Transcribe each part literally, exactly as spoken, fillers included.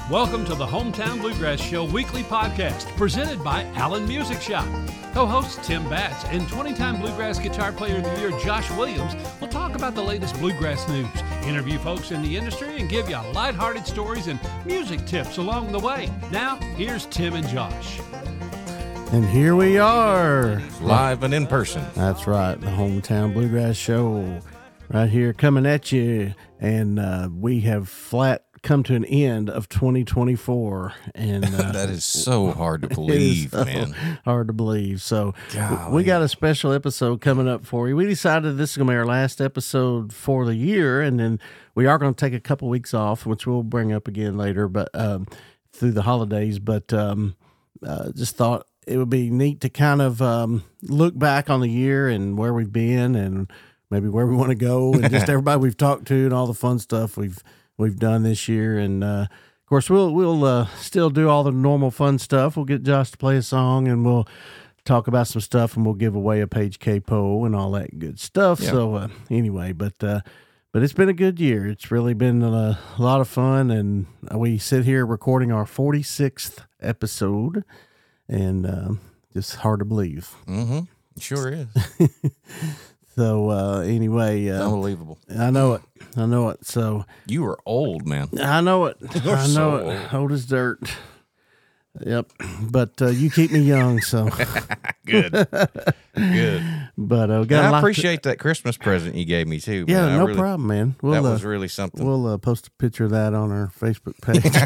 Welcome to the Hometown Bluegrass Show weekly podcast presented by Allen Music Shop. Co-hosts Tim Batts and twenty-time Bluegrass Guitar Player of the Year Josh Williams will talk about the latest bluegrass news, interview folks in the industry, and give you lighthearted stories and music tips along the way. Now, here's Tim and Josh. And here we are. Live and in person. That's right, the Hometown Bluegrass Show right here coming at you. And uh, we have flat come to an end of twenty twenty-four. And uh, that is so hard to believe, so man. Hard to believe. So Golly. we got a special episode coming up for you. We decided this is going to be our last episode for the year. And then we are going to take a couple weeks off, which we'll bring up again later, but um, through the holidays. But um, uh, just thought it would be neat to kind of um, look back on the year and where we've been and maybe where we want to go and just everybody we've talked to and all the fun stuff we've we've done this year. And uh, of course, we'll we'll uh, still do all the normal fun stuff. We'll get Josh to play a song and we'll talk about some stuff and we'll give away a Page K P O and all that good stuff. Yeah. So uh, anyway, but uh, but it's been a good year. It's really been a, a lot of fun, and we sit here recording our forty-sixth episode. And um, just hard to believe. Mm-hmm. It sure is. So uh, anyway, uh, Unbelievable. I know it. I know it. So You are old, man. I know it. You're I know so it. old. Old as dirt. Yep. But uh, you keep me young. So Good. Good. but uh, we got And a I lot to- appreciate that Christmas present you gave me, too. Yeah, man. I no really, problem, man. We'll, That uh, was really something. We'll uh, post a picture of that on our Facebook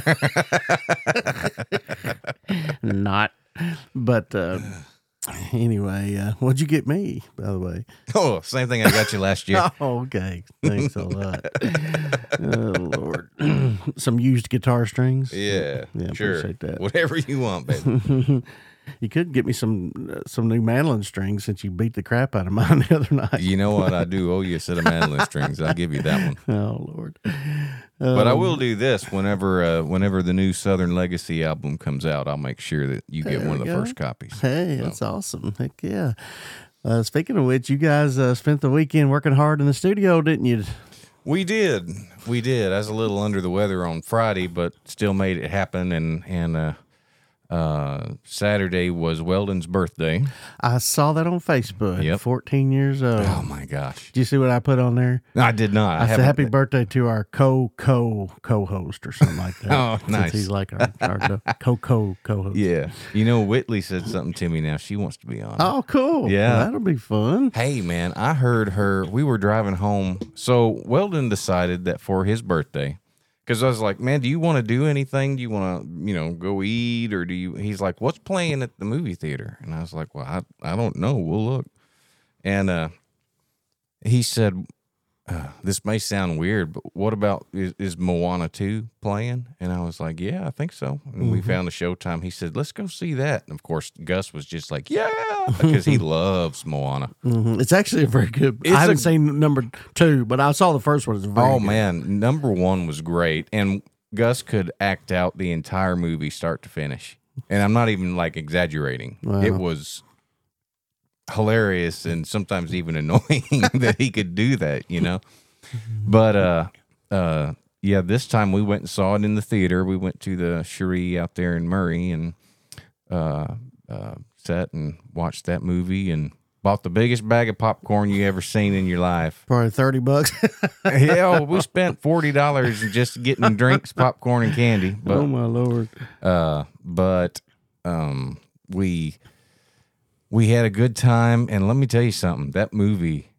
page. Not. But uh, anyway, uh, what'd you get me, by the way? oh, same thing I got you last year. Oh, okay. Thanks a lot. Oh, Lord. Some used guitar strings. Yeah, Yeah, sure. appreciate that. Whatever you want, baby. You could get me some uh, some new mandolin strings since you beat the crap out of mine the other night. You know what? I do owe you a set of mandolin strings. I'll give you that one. Oh, Lord. But I Um, will do this whenever uh, whenever the new Southern Legacy album comes out. I'll make sure that you get There one of we the go. first copies. Hey, that's awesome. Heck yeah. Uh, speaking of which, you guys uh, spent the weekend working hard in the studio, didn't you? We did, we did. I was a little under the weather on Friday, but still made it happen. And and uh, uh, Saturday was Weldon's birthday. I saw that on Facebook. Yep. fourteen years old. Oh my gosh! Did you see what I put on there? I did not. I, I said haven't- happy birthday to our co co co host or something like that. Oh, Since nice. he's like our, our co co co host. Yeah, you know, Whitley said something to me now. She wants to be on. Oh, cool. Yeah. Well, that'll be fun. Hey, man, I heard her. We were driving home. So Weldon decided that for his birthday, because I was like, man, do you want to do anything? Do you want to, you know, go eat? Or do you? He's like, what's playing at the movie theater? And I was like, well, I, I don't know. We'll look. And uh, he said, uh, this may sound weird, but what about, is, is Moana two playing? And I was like, yeah, I think so. And we found a showtime. He said, let's go see that. And of course, Gus was just like, yeah, because he loves Moana. hmm It's actually a very good. It's I haven't a- seen number two, but I saw the first one. It's very Oh good. man, number one was great, and Gus could act out the entire movie start to finish, and I'm not even like exaggerating. Wow. It was hilarious and sometimes even annoying that he could do that, you know. But uh, uh, yeah, this time we went and saw it in the theater. We went to the Cherie out there in Murray and uh, uh, sat and watched that movie and bought the biggest bag of popcorn you ever seen in your life. Probably thirty bucks. Yeah, we spent forty dollars just getting drinks, popcorn, and candy. But Oh my Lord. uh, but um, we we had a good time, and let me tell you something. That movie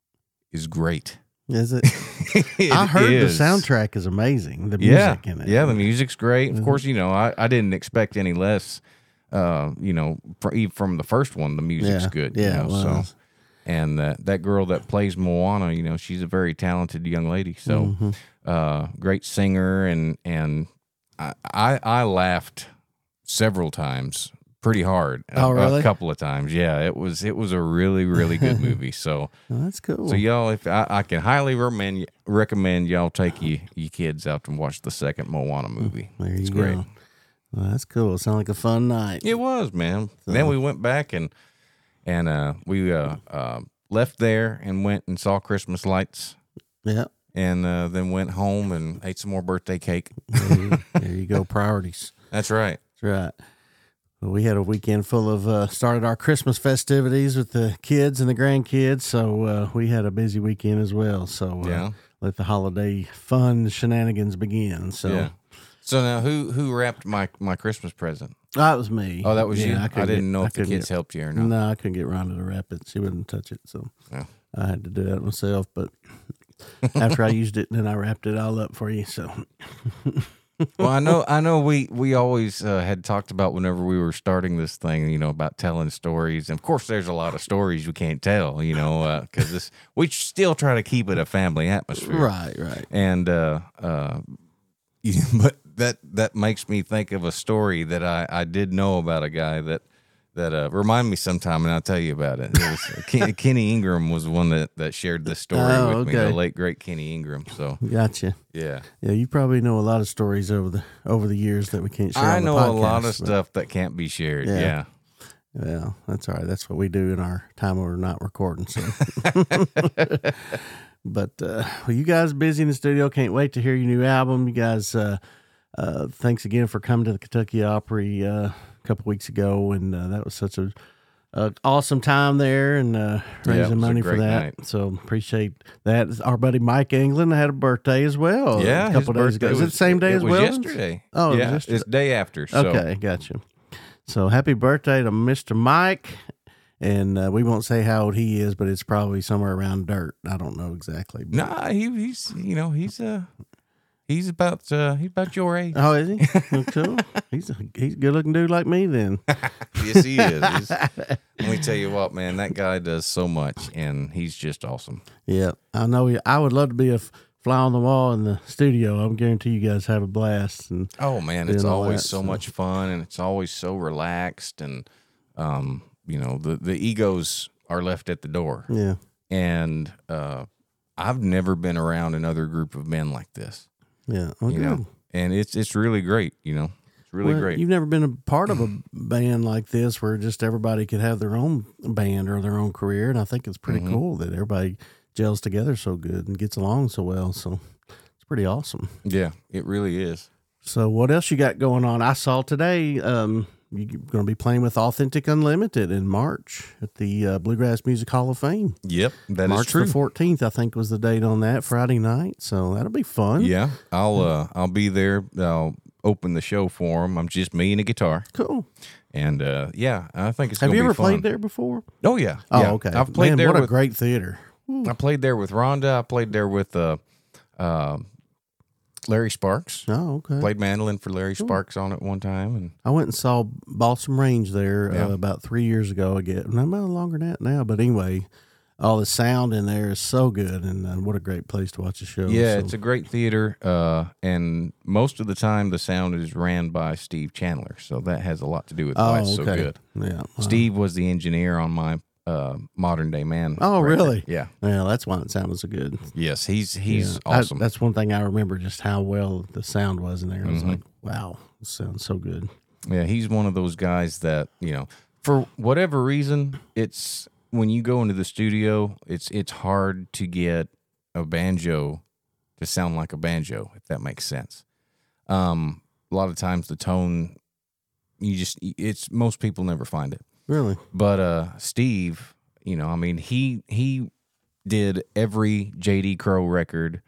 is great. Is it? It I heard is. the soundtrack is amazing. The Yeah, music in it. yeah, the music's great. Of course, you know I, I didn't expect any less. Uh, you know, fr- even from the first one, the music's Yeah, good. yeah, you know, it so. was. And uh, that girl that plays Moana, you know, she's a very talented young lady. So, Mm-hmm. uh, great singer, and and I, I I laughed several times, pretty hard. Oh, a, really? A couple of times, yeah. It was it was a really really good movie. So, Oh, that's cool. so y'all, if I, I can highly recommend recommend y'all take you you kids out and watch the second Moana movie. there you it's go. great. Well, that's cool. It sounded like a fun night. It was, man. Then we went back and and uh, we uh, uh, left there and went and saw Christmas lights. Yeah. and uh, then went home and ate some more birthday cake. there, there you go, priorities. That's right. That's right. Well, we had a weekend full of uh, started our Christmas festivities with the kids and the grandkids, so uh, we had a busy weekend as well. So uh, Yeah. let the holiday fun shenanigans begin. So Yeah. So now, who who wrapped my, my Christmas present? that was me. Oh, that was Yeah, you. I, couldn't didn't get- know I if the couldn't kids get- helped you or not. No, I couldn't get Rhonda to wrap it. She wouldn't touch it, so Yeah. I had to do that myself. But after I used it, then I wrapped it all up for you. So Well, I know, I know. We we always uh, had talked about whenever we were starting this thing, you know, about telling stories. And of course, there's a lot of stories you can't tell, you know, because this we still try to keep it a family atmosphere, right, right. And uh, uh, but that that makes me think of a story that I I did know about a guy that. That uh, remind me sometime, and I'll tell you about it. It was Ken, Kenny Ingram was the one that, that shared this story Oh, with me, okay. the late great Kenny Ingram. So Gotcha. yeah, Yeah, you probably know a lot of stories over the over the years that we can't share. I on the know a lot podcast, of but- stuff that can't be shared. Yeah. Yeah. Well, that's all right. That's what we do in our time when we're not recording. So, but uh, well, you guys busy in the studio. Can't wait to hear your new album. You guys, uh, uh, thanks again for coming to the Kentucky Opry uh, a couple weeks ago, and uh, that was such a, a awesome time there, and uh, Yeah, it raising was a money for great that. night. So appreciate that. Our buddy Mike England had a birthday as well. Yeah, a couple his days ago. birthday Is it was- the same day it as was well? yesterday. Oh, it was yeah, yesterday. it's day after. So. Okay, gotcha. So happy birthday to Mister Mike. And uh, we won't say how old he is, but it's probably somewhere around dirt. I don't know exactly. But... Nah, he, he's you know he's uh he's about uh he's about your age. Oh, is he? Well, cool. He's a, he's a good looking dude like me then. Yes, he is. He's- let me tell you what, man, that guy does so much, and he's just awesome. Yeah, I know. He, I would love to be a f- fly on the wall in the studio. I guarantee you guys have a blast. And Oh man, it's Doing all always that, so so. much fun, and it's always so relaxed, and um you know the the egos are left at the door, yeah, and uh I've never been around another group of men like this. yeah. Oh, You good. know, and it's it's really great. You know, it's really Well, great. You've never been a part of a band like this where just everybody could have their own band or their own career, and I think it's pretty Mhm. cool that everybody gels together so good and gets along so well. So it's pretty awesome. Yeah, it really is. So what else you got going on? I saw today um, you're going to be playing with Authentic Unlimited in March at the uh, Bluegrass Music Hall of Fame. Yep, that is March true. the fourteenth, I think, was the date on that, Friday night. So that'll be fun. Yeah, I'll uh I'll be there. I'll open the show for him. I'm just me and a guitar, Cool. and uh yeah, I think it's Have gonna you be ever fun. played there before? Oh yeah. Oh, yeah. okay. I've played Man, there what a with great theater. I played there with Rhonda. I played there with uh, uh, Larry Sparks. Oh, okay. Played mandolin for Larry Sparks on it one time, and I went and saw Balsam Range there Yeah. uh, about three years ago. Again, no, no longer than that now. But anyway, all the sound in there is so good, and uh, what a great place to watch a show. yeah, So- it's a great theater. Uh, and most of the time, the sound is ran by Steve Chandler, so that has a lot to do with why oh, it's okay. so good. Yeah, wow. Steve was the engineer on my uh, Modern Day Man. Oh, record. really? Yeah. Yeah, that's why it sounded so good. Yes, he's he's Yeah. I- awesome. that's one thing I remember, just how well the sound was in there. I was Mhm. like, wow, it sounds so good. Yeah, he's one of those guys that, you know, for whatever reason, it's when you go into the studio, it's it's hard to get a banjo to sound like a banjo, if that makes sense. Um, a lot of times the tone, you just it's most people never find it. Really? But uh, Steve, you know, I mean, he he did every J D Crow record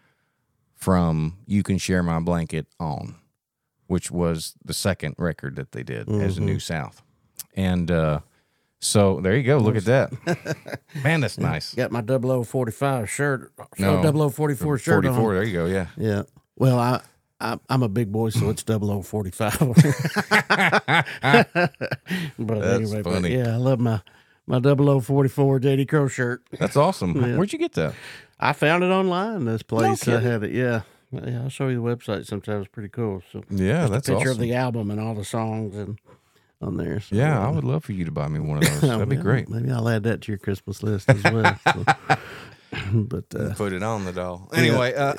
from "You Can Share My Blanket" on, which was the second record that they did as a Mhm. New South. And uh, so there you go. Look at that, man. That's nice. Got my double oh forty-five shirt, No. double oh forty-four shirt on. Forty-four. There you go. Yeah. Yeah. Well, I, I I'm a big boy, so it's double oh forty-five. But That's anyway, but funny. yeah, I love my my double oh forty-four J D Crow shirt. That's awesome. Yeah. Where'd you get that? I found it online. This place I kidding. had it. Yeah. Yeah, I'll show you the website sometimes. Pretty cool. So Yeah, just that's a picture awesome. of the album and all the songs and on there. So, Yeah, I uh, would love for you to buy me one of those. That'd be well, great. Maybe I'll add that to your Christmas list as well. So. But uh, Put it on the doll. Anyway, uh,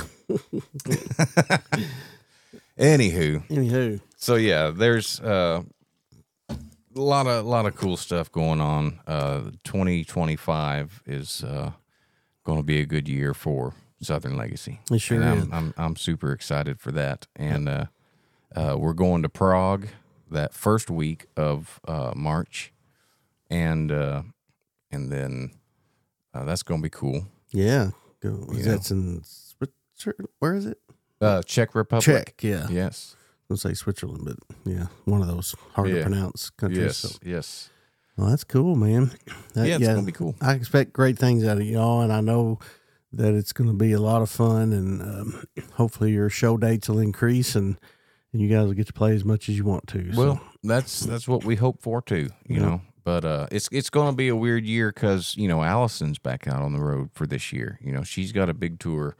anywho, anywho, so yeah, there's uh, a lot of lot of cool stuff going on. Uh, twenty twenty-five is uh, going to be a good year for Southern Legacy. It sure and is. I'm, I'm I'm super excited for that, and uh, uh, we're going to Prague that first week of uh, March, and uh, and then uh, that's going to be cool. Yeah. Go. You That's in Switzerland. Where is it? Uh, Czech Republic. Czech. Yeah. Yes. I was going to say Switzerland, but yeah, one of those hard to Yeah. pronounce countries. Yes. So. Yes. Well, that's cool, man. That- Yeah, it's gonna be cool. I expect great things out of y'all, and I know that it's going to be a lot of fun, and um, hopefully your show dates will increase, and, and you guys will get to play as much as you want to. So. Well, that's that's what we hope for too. You Yeah. know, but uh, it's it's going to be a weird year because you know Allison's back out on the road for this year. You know, she's got a big tour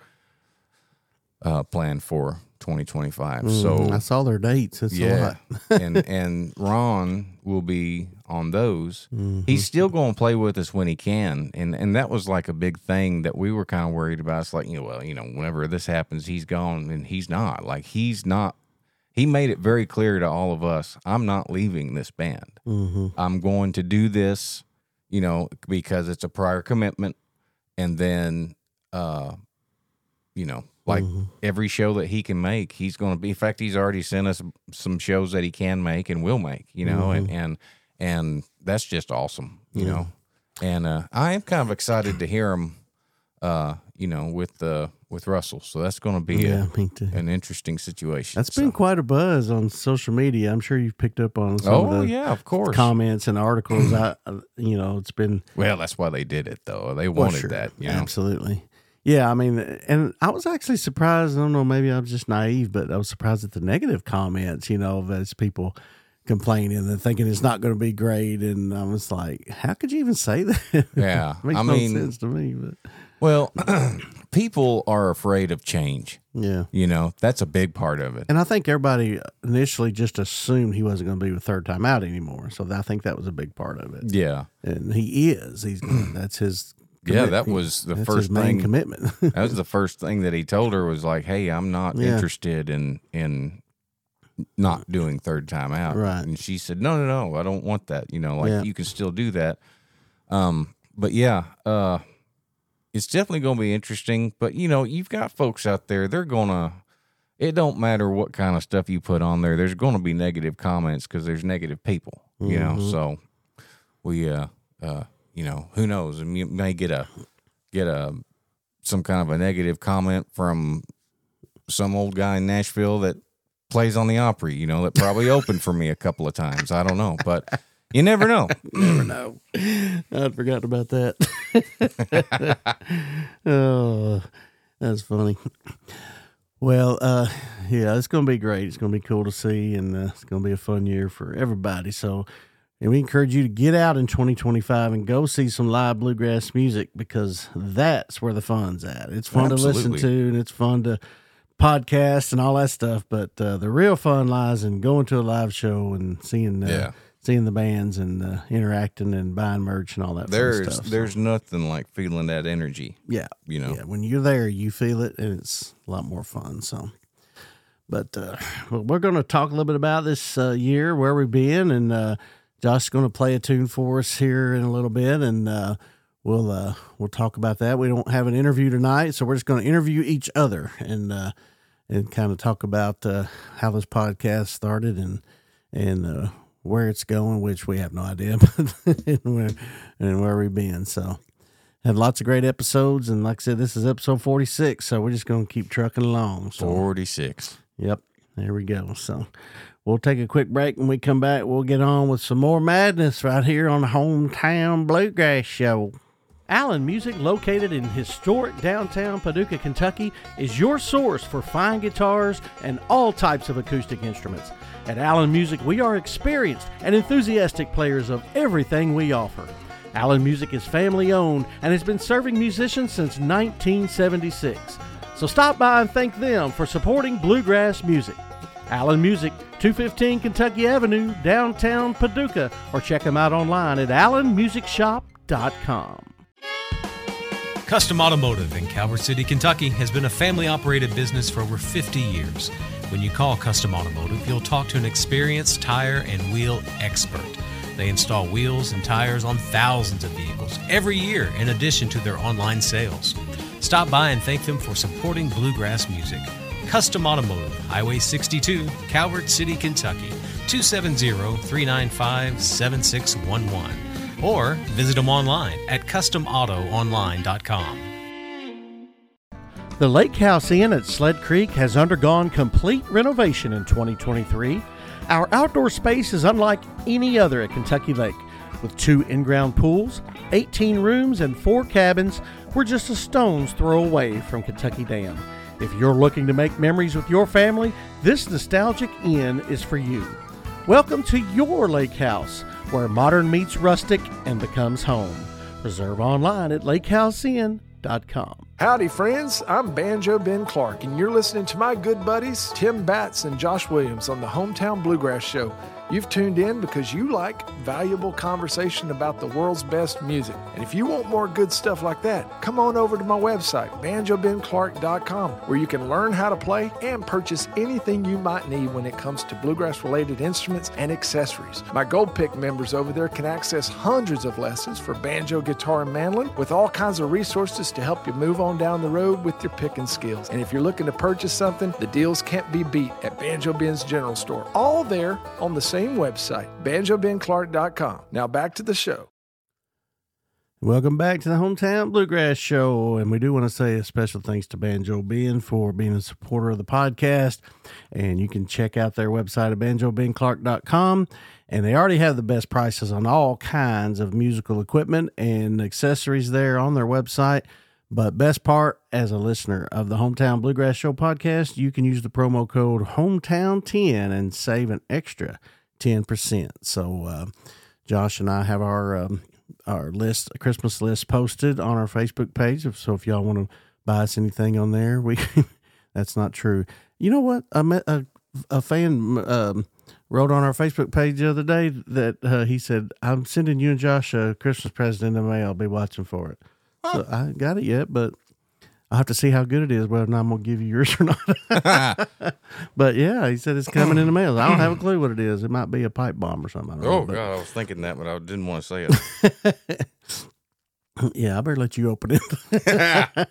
uh, planned for twenty twenty-five. Mm, So I saw their dates. It's a yeah, lot. and and Ron will be on those. Mm-hmm. He's still going to play with us when he can, and and that was like a big thing that we were kind of worried about. It's like, you know, well, you know, whenever this happens, he's gone, and he's not. Like he's not. He made it very clear to all of us, I'm not leaving this band. Mm-hmm. I'm going to do this, you know, because it's a prior commitment, and then, uh, you know, like Mhm. every show that he can make, he's going to be. In fact, he's already sent us some shows that he can make and will make, you know, and and and that's just awesome, you Yeah. know. And uh, I am kind of excited to hear him, uh, you know, with uh, with Russell. So that's going to be Yeah, a, me too. an interesting situation. That's So- been quite a buzz on social media. I'm sure you've picked up on some Oh of the yeah, of course. comments and articles. I, uh, you know, it's been Well, that's why they did it, though. They well, wanted sure, that, you know. absolutely. Yeah, I mean, and I was actually surprised. I don't know, maybe I was just naive, but I was surprised at the negative comments. You know, of as people complaining and thinking it's not going to be great, and I was like, how could you even say that? Yeah, Makes I no mean- sense to me. But Well, people are afraid of change. yeah. You know, that's a big part of it. And I think everybody initially just assumed he wasn't going to be with Third Time Out anymore. So I think that was a big part of it. Yeah, And he is. He's that's his. yeah. commit- That was the that's first his main thing. commitment. That was the first thing that he told her was like, "Hey, I'm not Yeah. interested in in not doing Third Time Out." Right. And she said, "No, no, no. I don't want that. You know, like Yeah. you can still do that." Um, but yeah, uh, it's definitely going to be interesting. But you know, you've got folks out there. They're gonna. It don't matter what kind of stuff you put on there. There's going to be negative comments because there's negative people. You know, Mhm. so we, uh, uh, you know, who knows? And you may get a get a some kind of a negative comment from some old guy in Nashville that plays on the Opry. You know, that probably opened for me a couple of times. I don't know, but you never know. Never know. I'd forgotten about that. Oh, that's funny. Well, uh, yeah, it's going to be great. It's going to be cool to see, and uh, it's going to be a fun year for everybody. So, and we encourage you to get out in twenty twenty-five and go see some live bluegrass music because that's where the fun's at. It's fun to listen Absolutely. to, and it's fun to podcast and all that stuff. But uh, the real fun lies in going to a live show and seeing uh, Yeah. seeing the bands and uh, interacting and buying merch and all that fun There's stuff. So, there's nothing like feeling that energy. yeah, You know. yeah. When you're there, you feel it, and it's a lot more fun. So, but uh, well, we're going to talk a little bit about this uh, year, where we've been, and uh, Josh's going to play a tune for us here in a little bit, and uh, we'll uh, we'll talk about that. We don't have an interview tonight, so we're just going to interview each other and uh, and kind of talk about uh, how this podcast started and and. Uh, where it's going, which we have no idea, but and where, and where we've been. So, had lots of great episodes, and like I said, this is episode forty-six, so we're just going to keep trucking along. So, forty-six. yep, there we go. So, we'll take a quick break. When we come back, we'll get on with some more madness right here on the Hometown Bluegrass Show. Allen Music, located in historic downtown Paducah, Kentucky, is your source for fine guitars and all types of acoustic instruments. At Allen Music, we are experienced and enthusiastic players of everything we offer. Allen Music is family owned and has been serving musicians since nineteen seventy-six. So stop by and thank them for supporting bluegrass music. Allen Music, two fifteen Kentucky Avenue, downtown Paducah, or check them out online at allen music shop dot com. Custom Automotive in Calvert City, Kentucky has been a family-operated business for over fifty years. When you call Custom Automotive, you'll talk to an experienced tire and wheel expert. They install wheels and tires on thousands of vehicles every year in addition to their online sales. Stop by and thank them for supporting bluegrass music. Custom Automotive, Highway sixty-two, Calvert City, Kentucky, two seven zero, three nine five, seven six one one. Or visit them online at custom auto online dot com. The Lake House Inn at Sled Creek has undergone complete renovation in twenty twenty-three. Our outdoor space is unlike any other at Kentucky Lake. With two in-ground pools, eighteen rooms, and four cabins, we're just a stone's throw away from Kentucky Dam. If you're looking to make memories with your family, this nostalgic inn is for you. Welcome to your lake house, where modern meets rustic and becomes home. Reserve online at lake house inn dot com. Howdy, friends. I'm Banjo Ben Clark, and you're listening to my good buddies Tim Batts and Josh Williams on the Hometown Bluegrass Show. You've tuned in because you like valuable conversation about the world's best music. And if you want more good stuff like that, come on over to my website, banjo ben clark dot com, where you can learn how to play and purchase anything you might need when it comes to bluegrass-related instruments and accessories. My Gold Pick members over there can access hundreds of lessons for banjo, guitar, and mandolin with all kinds of resources to help you move on down the road with your picking skills. And if you're looking to purchase something, the deals can't be beat at Banjo Ben's General Store. All there on the same website, banjo ben clark dot com. Now back to the show. Welcome back to the Hometown Bluegrass Show, and we do want to say a special thanks to Banjo Ben for being a supporter of the podcast, and you can check out their website at banjo ben clark dot com, and they already have the best prices on all kinds of musical equipment and accessories there on their website. But best part, as a listener of the Hometown Bluegrass Show podcast, you can use the promo code hometown ten and save an extra ten percent. So uh, Josh and I have our um, our list, Christmas list posted on our Facebook page. So if y'all want to buy us anything on there, we that's not true. You know what? I met a, a fan um, wrote on our Facebook page the other day that uh, he said, "I'm sending you and Josh a Christmas present in the mail. I'll be watching for it." So I ain't got it yet, but I'll have to see how good it is, whether or not I'm going to give you yours or not. But yeah, he said it's coming in the mail. I don't have a clue what it is. It might be a pipe bomb or something. I don't Oh, know, but, God, I was thinking that, but I didn't want to say it. yeah, I better let you open it.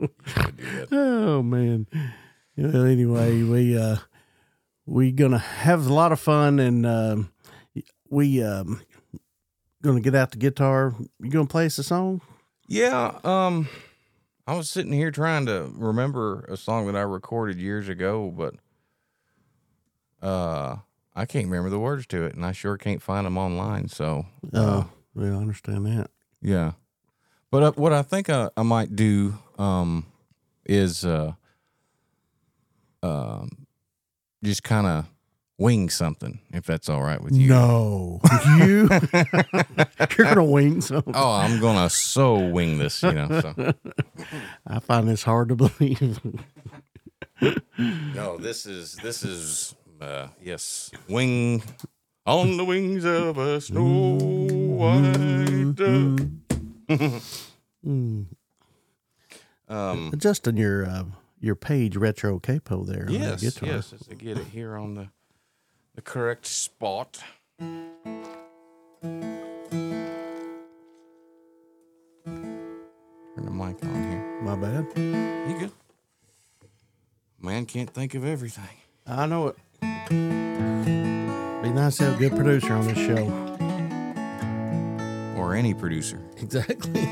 Oh, man. Well, anyway, we, uh, we going to have a lot of fun, and um, we um, going to get out the guitar. You going to play us a song? Yeah, um, I was sitting here trying to remember a song that I recorded years ago, but uh, I can't remember the words to it, and I sure can't find them online. So, Oh, uh, uh, yeah, I understand that. yeah. But uh, what I think I, I might do um, is uh, um, just kind of wing something, if that's all right with you. No, you you're gonna wing something. Oh, I'm gonna so wing this, you know. So I find this hard to believe. no, this is this is uh, yes, wing on the wings of a snow white dove. mm. Um, Adjusting your uh, your page retro capo there. on yes, that guitar. yes, as I get it here on the the correct spot. Turn the mic on here. My bad. You good? Man can't think of everything. I know it. Be nice to have a good producer on this show. Or any producer. Exactly.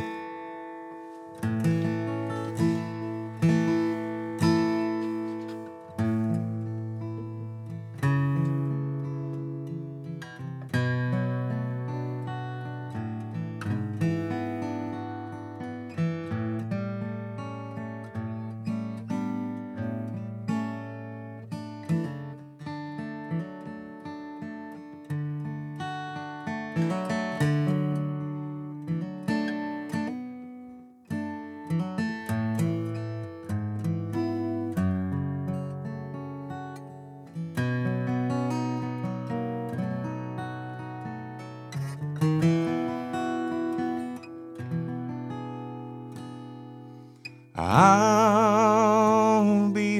I'll be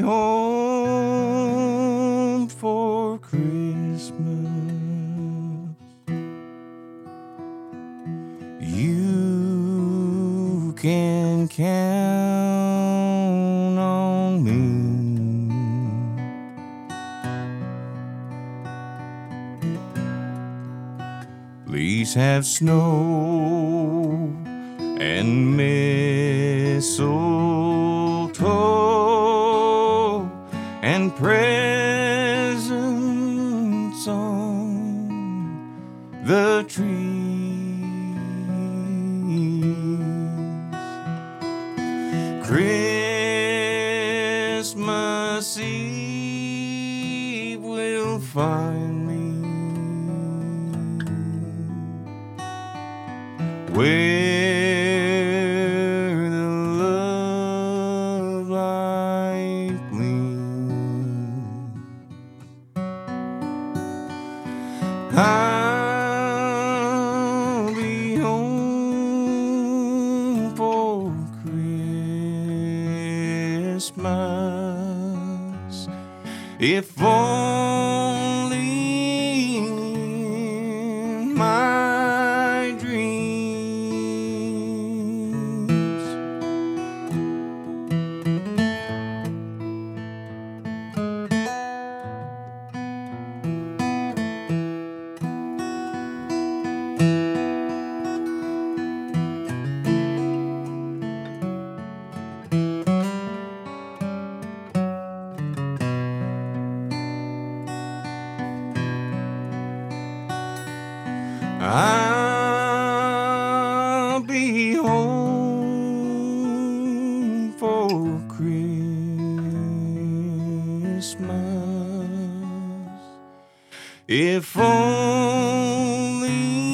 home for Christmas. You can count Please have snow and mistletoe and presents on the tree. Christmas Eve will find me where the love light gleams. I'll be home for Christmas, if only in my dreams. I'll be home for Christmas, if only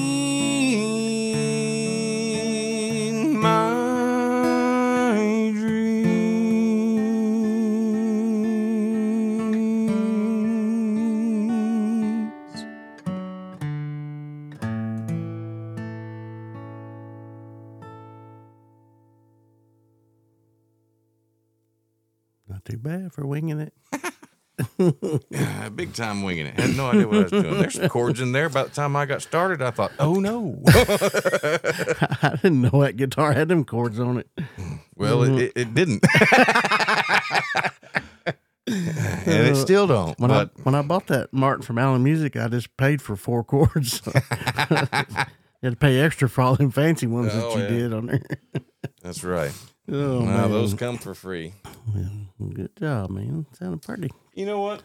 in my dreams. Not too bad for winging it. Yeah, big time winging it. Had no idea what I was doing. There's some chords in there. By the time I got started, I thought, oh no. I didn't know that guitar had them chords on it. Well, it, it, it didn't. And it still don't. When But I when I bought that Martin from Allen Music, I just paid for four chords. You had to pay extra for all them fancy ones Oh, that you yeah. did on there. that's right. Oh, Now man. those come for free. Good job, man. Sounded pretty. You know what?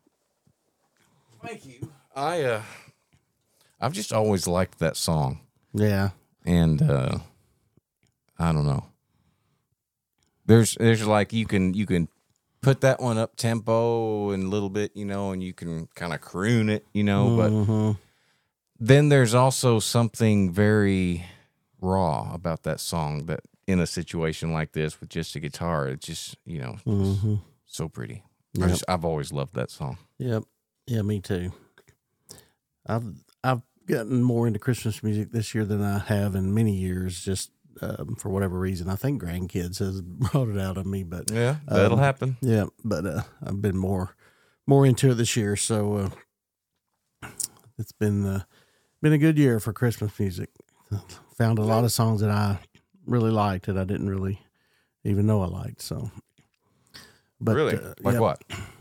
Thank you. I uh, I've just always liked that song, Yeah. and uh, I don't know. There's there's like you can you can put that one up tempo and a little bit, you know, and you can kind of croon it, you know, but Mhm. then there's also something very raw about that song that in a situation like this with just a guitar, it's just, you know, just Mhm. so pretty. I Yep. just, I've always loved that song. Yep. Yeah, me too. I've I've gotten more into Christmas music this year than I have in many years, just um, for whatever reason. I think grandkids has brought it out of me, but Yeah, that'll um, happen. yeah, but uh, I've been more more into it this year, so uh, it's been uh, been a good year for Christmas music. Found a lot of songs that I really liked that I didn't really even know I liked. So, but Really? uh, Like yeah. what?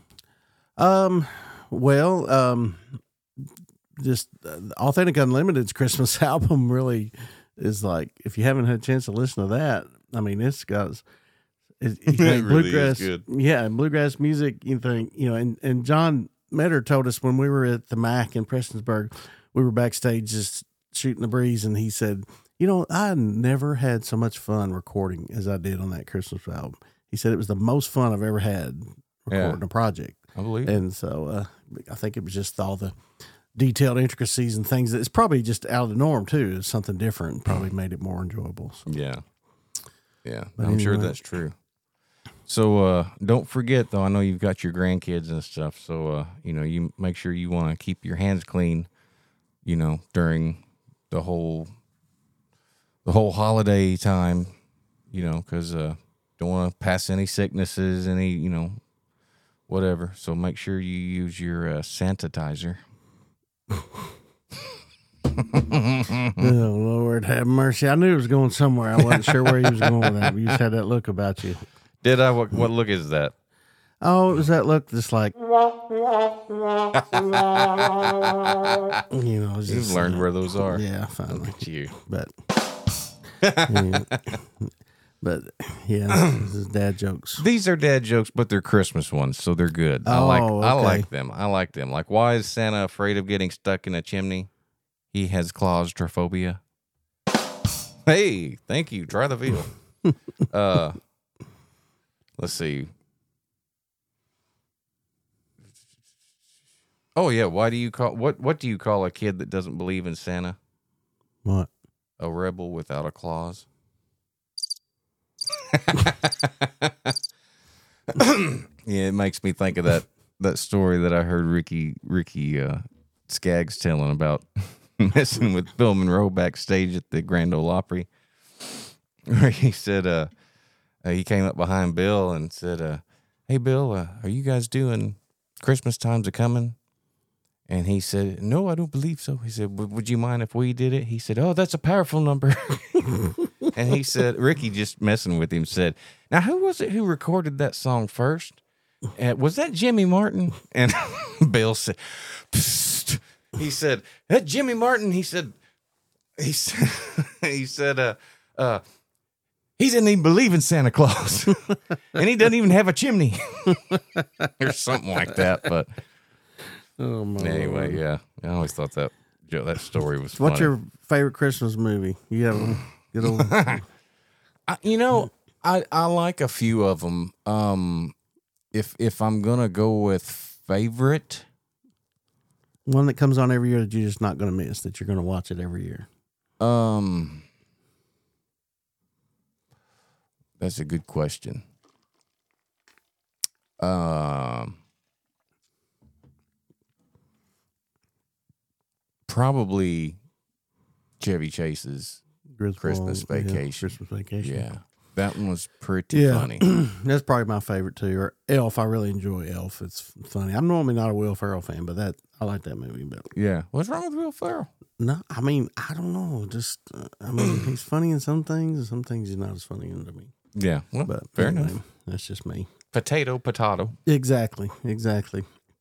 Um, well, um, just uh, Authentic Unlimited's Christmas album really is like, if you haven't had a chance to listen to that, I mean, it's got, it, you It think really is bluegrass, good. yeah, and bluegrass music, you think, you know, and, and John Metter told us when we were at the Mac in Prestonsburg, we were backstage just shooting the breeze, and he said, you know, I never had so much fun recording as I did on that Christmas album. He said it was the most fun I've ever had recording Yeah. a project. I believe it. And so uh, I think it was just all the detailed intricacies and things that it's probably just out of the norm too. It's something different, probably made it more enjoyable. So, Yeah. Yeah. But I'm sure anyway. that's true. So uh, don't forget, though, I know you've got your grandkids and stuff. So, uh, you know, you make sure you want to keep your hands clean, you know, during the whole the whole holiday time, you know, because uh, don't want to pass any sicknesses, any, you know, whatever. So make sure you use your uh, sanitizer. oh Lord, have mercy! I knew it was going somewhere. I wasn't sure where he was going with that. But you just had that look about you. Did I? What, what look is that? Oh, does that look just like, you know, it's You've just, learned uh, where those are. Yeah, finally. Look at you. But, yeah, but yeah, this is dad jokes. These are dad jokes, but they're Christmas ones, so they're good. I Oh, like I okay. like them. I like them. Like, why is Santa afraid of getting stuck in a chimney? He has claustrophobia. Hey, thank you. Try the veal. uh, let's see. Oh yeah, why do you call what what do you call a kid that doesn't believe in Santa? What? A rebel without a clause. Yeah, it makes me think of that that story that I heard Ricky Ricky uh, Skaggs telling about messing with Bill Monroe backstage at the Grand Ole Opry, where he said uh, uh, he came up behind Bill and said, uh, "Hey Bill, uh, are you guys doing Christmas Time's a Coming?" And he said, "No, I don't believe so." He said, "Would you mind if we did it?" He said, "Oh, that's a powerful number." And he said, Ricky just messing with him said, "Now, who was it who recorded that song first? Uh, was that Jimmy Martin?" And Bill said, "Psst." He said, "That Jimmy Martin." He said, he said, he said, uh, uh, he didn't even believe in Santa Claus, and he doesn't even have a chimney, or something like that. But Oh my anyway, Lord. yeah, I always thought that that story was. What's funny. your favorite Christmas movie? You have a good old. I, you know, I I like a few of them. Um, if if I'm gonna go with favorite, One that comes on every year that you're just not going to miss, that you're going to watch it every year. um, that's a good question. Um, probably Chevy Chase's Griswold, Christmas yeah, Vacation. Christmas Vacation. Yeah, that one was pretty Yeah. funny. That's probably my favorite too. Or Elf. I really enjoy Elf. It's funny. I'm normally not a Will Ferrell fan, but that I like that movie. But Yeah, what's wrong with Will Ferrell? no, I mean, I don't know. Just, uh, I mean, he's funny in some things, and some things he's not as funny in to me. Yeah, well, But fair anyway, enough. That's just me. Potato, potato. Exactly. Exactly.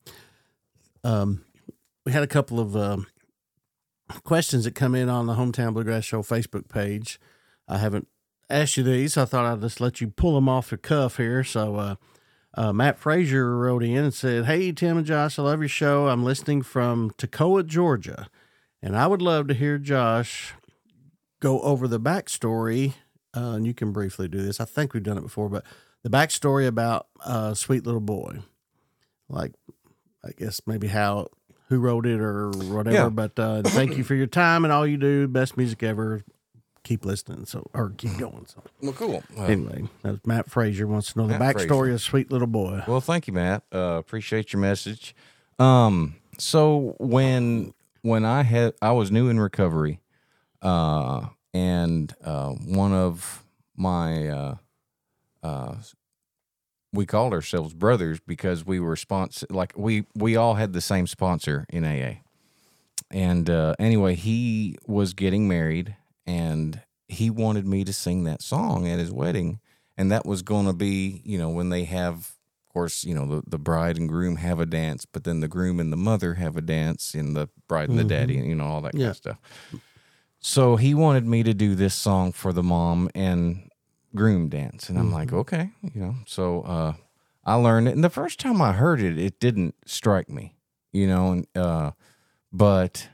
Um, we had a couple of um, questions that come in on the Hometown Bluegrass Show Facebook page. I haven't asked you these, so I thought I'd just let you pull them off the cuff here. So, uh, uh, Matt Frazier wrote in and said, "Hey, Tim and Josh, I love your show. I'm listening from Toccoa, Georgia, and I would love to hear Josh go over the backstory. Uh, and you can briefly do this. I think we've done it before, but the backstory about uh, Sweet Little Boy. Like, I guess maybe how, who wrote it or whatever. Yeah. But uh, thank you for your time and all you do. Best music ever. Keep listening. So, or keep going. So, Well, cool. Uh, anyway, that was Matt Frazier wants to know the Matt backstory Frazier. of Sweet Little Boy. Well, thank you, Matt. Uh, appreciate your message. Um, so when when I had I was new in recovery, uh, and uh, one of my uh, uh, we called ourselves brothers because we were sponsor like we we all had the same sponsor in A A. And uh, anyway, he was getting married, and he wanted me to sing that song at his wedding. And that was going to be, you know, when they have, of course, you know, the, the bride and groom have a dance, but then the groom and the mother have a dance, and the bride and the daddy, and, you know, all that kind Yeah. of stuff. So he wanted me to do this song for the mom and groom dance. And I'm like, okay, you know, so uh, I learned it. And the first time I heard it, it didn't strike me, you know, and, uh, but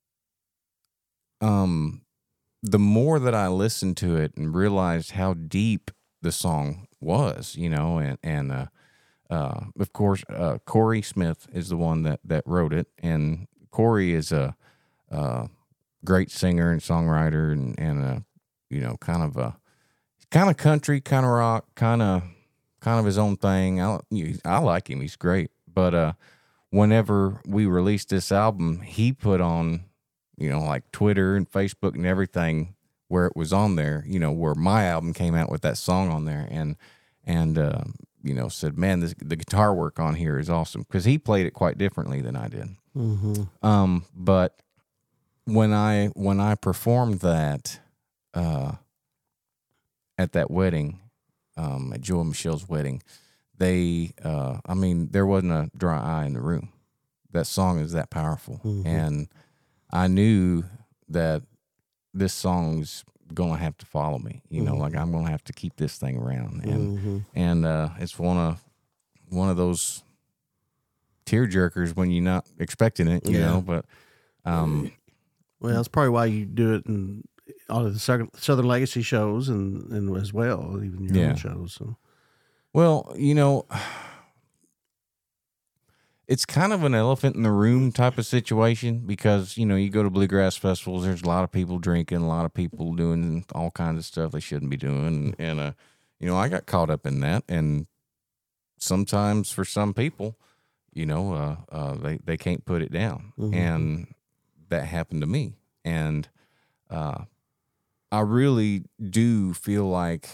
um, the more that I listened to it and realized how deep the song was, you know, and, and, uh, uh, of course, uh, Corey Smith is the one that, that wrote it. And Corey is a, uh, great singer and songwriter, and, and, uh, you know, kind of a, kind of country, kind of rock, kind of, kind of his own thing. I, I like him. He's great. But, uh, whenever we released this album, he put on, you know, like Twitter and Facebook and everything where it was on there, you know, where my album came out with that song on there, and, and, uh, you know, said, man, this, the guitar work on here is awesome, because he played it quite differently than I did. Mm-hmm. Um, but when I, when I performed that, uh, at that wedding, um, at Joe and Michelle's wedding, they, uh, I mean, there wasn't a dry eye in the room. That song is that powerful. Mm-hmm. And I knew that this song's going to have to follow me, you know, mm-hmm. like I'm going to have to keep this thing around. And, mm-hmm. and, uh, it's one of, one of those tear jerkers when you're not expecting it, you yeah. know, but, um, well, that's probably why you do it in all of the Southern Legacy shows and, and as well, even your yeah. own shows. So. Well, you know, it's kind of an elephant in the room type of situation because, you know, you go to bluegrass festivals, there's a lot of people drinking, a lot of people doing all kinds of stuff they shouldn't be doing. And, and uh, you know, I got caught up in that. And sometimes for some people, you know, uh, uh, they, they can't put it down. Mm-hmm. And that happened to me. And uh, I really do feel like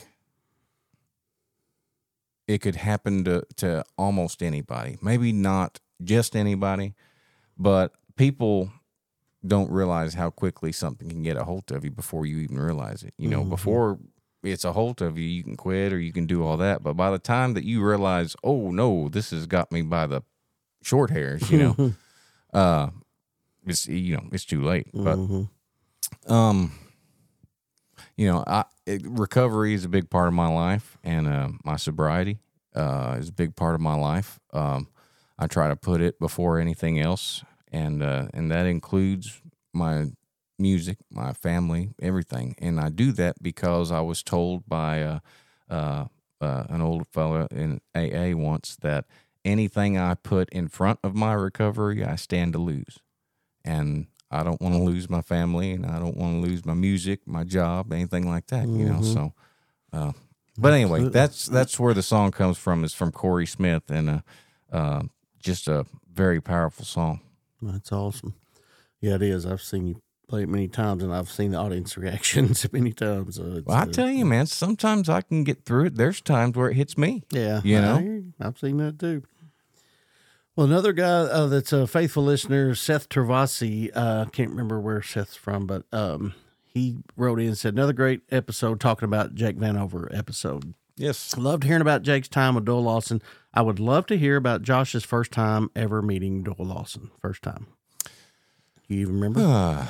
it could happen to, to almost anybody. Maybe not just anybody, but people don't realize how quickly something can get a hold of you before you even realize it. You know, mm-hmm. before it's a hold of you, you can quit or you can do all that. But by the time that you realize, oh, no, this has got me by the short hairs, you know, uh, it's, you know, it's too late. Mm-hmm. But, um, you know, I, it, recovery is a big part of my life, and uh, my sobriety uh, is a big part of my life. Um, I try to put it before anything else, and uh, and that includes my music, my family, everything. And I do that because I was told by uh, uh, uh, an old fella in A A once that anything I put in front of my recovery, I stand to lose. And I don't want to lose my family, and I don't want to lose my music, my job, anything like that, mm-hmm. you know. So, uh, but anyway, that's that's where the song comes from. Is from Corey Smith, and uh, uh, just a very powerful song. That's awesome. Yeah, it is. I've seen you play it many times, and I've seen the audience reactions many times. So well, I tell uh, you, man, sometimes I can get through it. There's times where it hits me. Yeah, you know, I, I've seen that too. Well, another guy uh, that's a faithful listener, Seth Travasi, uh, I can't remember where Seth's from, but um, he wrote in and said, another great episode talking about Jake Vanover episode. Yes. Loved hearing about Jake's time with Doyle Lawson. I would love to hear about Josh's first time ever meeting Doyle Lawson. First time. Do you even remember? Uh,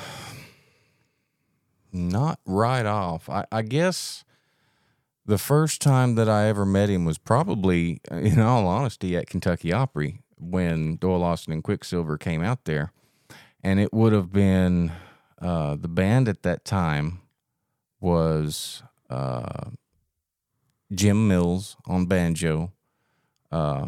not right off. I, I guess the first time that I ever met him was probably, in all honesty, at Kentucky Opry, when Doyle Lawson and Quicksilver came out there. And it would have been, uh, the band at that time was uh, Jim Mills on banjo, uh,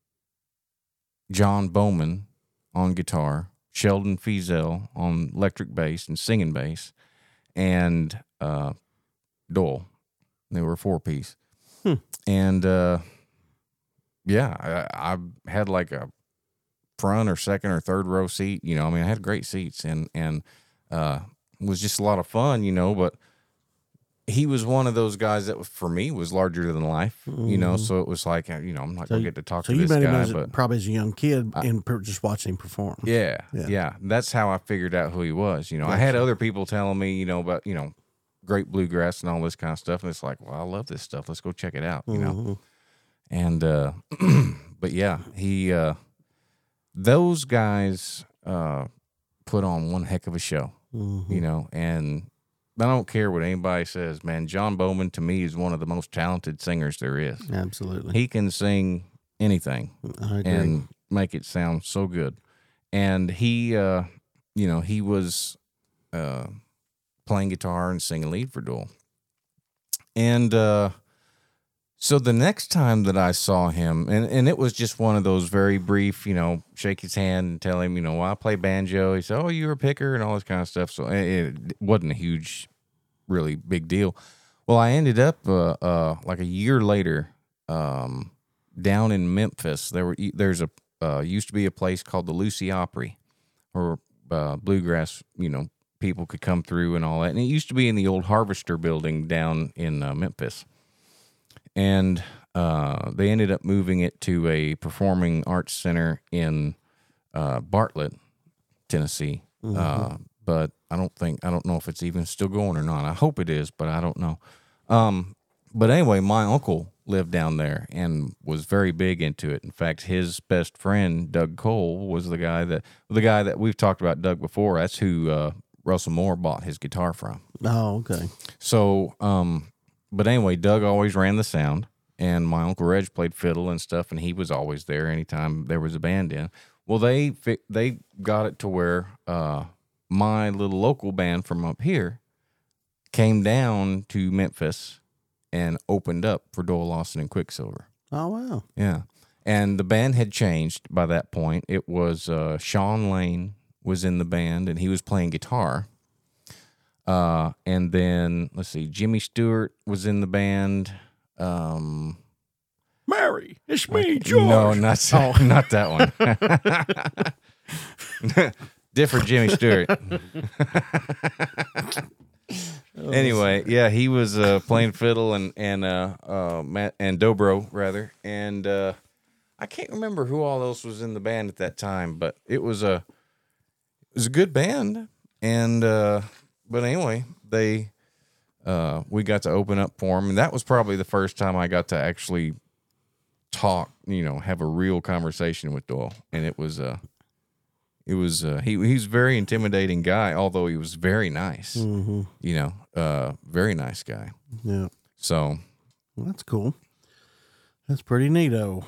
John Bowman on guitar, Sheldon Feazell on electric bass and singing bass, and uh, Doyle. They were a four-piece. Hmm. And, uh, yeah, I, I had like a front or second or third row seat. You know, I mean, I had great seats, and and uh, it was just a lot of fun, you know. But he was one of those guys that, for me, was larger than life, mm-hmm. you know. So it was like, you know, I'm not so going to get to talk so to this guy. So you met him as, but probably as a young kid I, and just watching him perform. Yeah, yeah, yeah. That's how I figured out who he was. You know, gotcha. I had other people telling me, you know, about, you know, great bluegrass and all this kind of stuff. And it's like, well, I love this stuff. Let's go check it out, you mm-hmm. know. And, uh, but yeah, he, uh, those guys, uh, put on one heck of a show, mm-hmm. you know, and I don't care what anybody says, man. John Bowman, to me, is one of the most talented singers there is. Absolutely. He can sing anything I agree. and make it sound so good. And he, uh, you know, he was, uh, playing guitar and singing lead for Doyle. And, uh, so the next time that I saw him, and, and it was just one of those very brief, you know, shake his hand and tell him, you know, well, I play banjo. He said, oh, you're a picker and all this kind of stuff. So it, it wasn't a huge, really big deal. Well, I ended up uh, uh, like a year later um, down in Memphis. There were there's a uh, used to be a place called the Lucy Opry, where uh, bluegrass, you know, people could come through and all that. And it used to be in the old Harvester building down in uh, Memphis. And uh, they ended up moving it to a performing arts center in uh, Bartlett, Tennessee. Mm-hmm. Uh, but I don't think, I don't know if it's even still going or not. I hope it is, but I don't know. Um, but anyway, my uncle lived down there and was very big into it. In fact, his best friend, Doug Cole, was the guy that the guy that we've talked about, Doug, before. That's who uh, Russell Moore bought his guitar from. Oh, okay. So, um, but anyway, Doug always ran the sound, and my Uncle Reg played fiddle and stuff, and he was always there anytime there was a band in. Well, they fi- they got it to where uh, my little local band from up here came down to Memphis and opened up for Doyle Lawson and Quicksilver. Oh, wow. Yeah. And the band had changed by that point. It was uh, Sean Lane was in the band, and he was playing guitar. Uh, and then, let's see, Jimmy Stewart was in the band. Um, Mary, it's me, like, George. No, not, oh. not that one. Different Jimmy Stewart. Anyway, yeah, he was uh, playing fiddle and and uh, uh, Matt, and dobro rather, and uh, I can't remember who all else was in the band at that time, but it was a it was a good band, and uh, but anyway, they uh, we got to open up for them, and that was probably the first time I got to actually talk, you know, have a real conversation with Doyle, and it was uh It was uh, he he's a very intimidating guy, although he was very nice. Mm-hmm. You know, uh, very nice guy. Yeah. So Well, that's cool. That's pretty neato.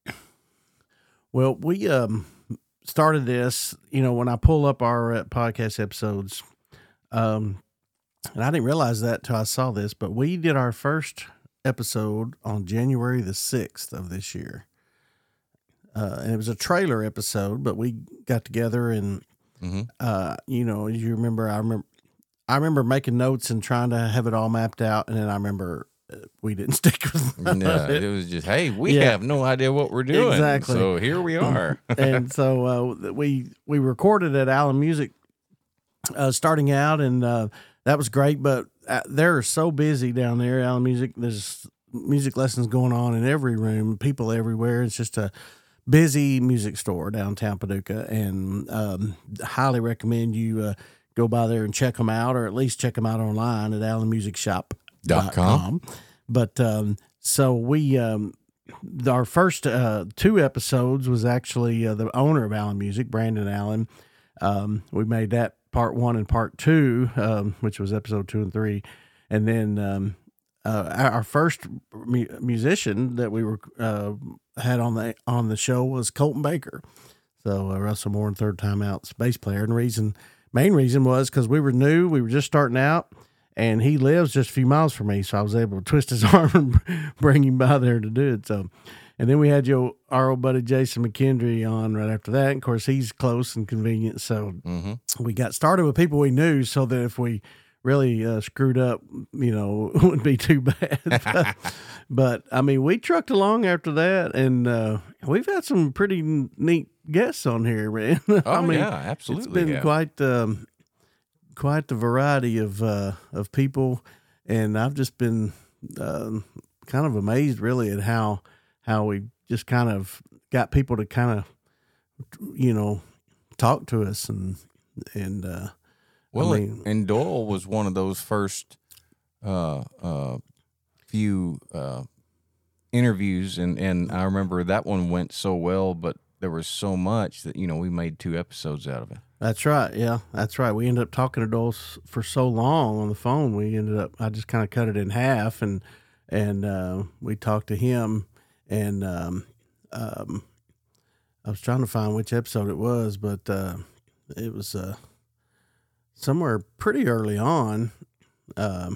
Well, we um started this, you know, when I pull up our uh, podcast episodes, um, and I didn't realize that till I saw this, but we did our first episode on January the sixth of this year. Uh, and it was a trailer episode, but we got together and, mm-hmm. uh, you know, as you remember, I remember, I remember making notes and trying to have it all mapped out. And then I remember uh, we didn't stick with no, it. it was just, hey, we Yeah. have no idea what we're doing. Exactly. So here we are. And so uh, we we recorded at Allen Music uh, starting out, and uh, that was great. But uh, they're so busy down there, Allen Music. There's music lessons going on in every room, people everywhere. It's just a busy music store downtown Paducah, and um, highly recommend you uh, go by there and check them out, or at least check them out online at allen music shop dot com. But um, so we, um, our first uh, two episodes was actually uh, the owner of Allen Music, Brandon Allen. Um, we made that part one and part two, um, which was episode two and three. And then um, uh, our first mu- musician that we were uh, had on the on the show was Colton Baker. So uh, Russell Moore, and third time out's bass player. And the reason, main reason was because we were new, we were just starting out, and he lives just a few miles from me, so I was able to twist his arm and bring him by there to do it. So, and then we had your our old buddy Jason McKendry on right after that. And of course, he's close and convenient, so Mm-hmm. we got started with people we knew, so that if we really uh, screwed up, you know, it wouldn't be too bad. but, but I mean, we trucked along after that, and uh, we've had some pretty n- neat guests on here, man. Oh, I mean, yeah, absolutely. it's been yeah. quite um, quite the variety of uh, of people, and I've just been um, kind of amazed, really, at how how we just kind of got people to kind of, you know, talk to us and and. Uh, Well, I mean, and Doyle was one of those first uh, uh, few uh, interviews, and, and I remember that one went so well, but there was so much that, you know, we made two episodes out of it. That's right. Yeah, that's right. We ended up talking to Doyle s- for so long on the phone. We ended up, I just kind of cut it in half, and and uh, we talked to him, and um, um, I was trying to find which episode it was, but uh, it was uh, somewhere pretty early on. Um,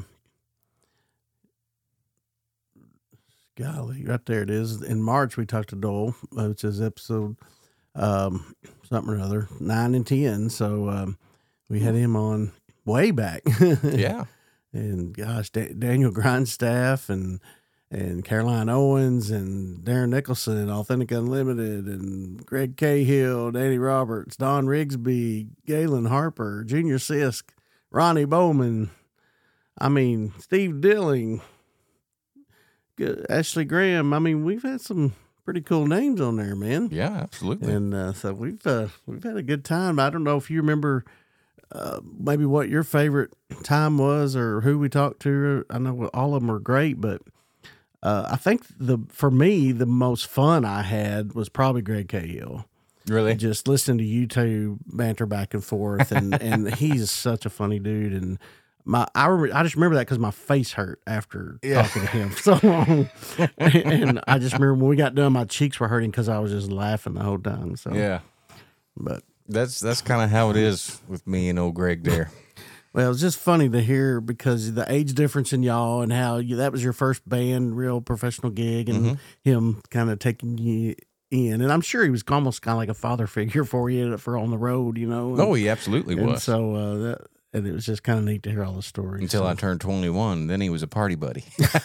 golly, right there it is. In March, we talked to Doyle, uh, which is episode um, something or other, nine and ten. So um, we had him on way back. Yeah. And gosh, da- Daniel Grindstaff and and Caroline Owens and Darren Nicholson, Authentic Unlimited, and Greg Cahill, Danny Roberts, Don Rigsby, Galen Harper, Junior Sisk, Ronnie Bowman. I mean, Steve Dilling, good- Ashley Graham. I mean, we've had some pretty cool names on there, man. Yeah, absolutely. And uh, so we've uh, we've had a good time. I don't know if you remember uh, maybe what your favorite time was or who we talked to. I know all of them are great, but uh, I think the for me the most fun I had was probably Greg Cahill. Really? Just listening to you two banter back and forth, and, and he's such a funny dude. And my I re- I just remember that because my face hurt after Yeah. talking to him so long, and I just remember when we got done, my cheeks were hurting because I was just laughing the whole time. So Yeah. but That's that's kind of how it is with me and old Greg there. well, it's just funny to hear because the age difference in y'all and how you, that was your first band, real professional gig, and Mm-hmm. him kind of taking you in. And I'm sure he was almost kind of like a father figure for you for on the road, you know. And, Oh, he absolutely and was. so uh, that and it was just kind of neat to hear all the stories. Until so. I turned twenty-one, then he was a party buddy.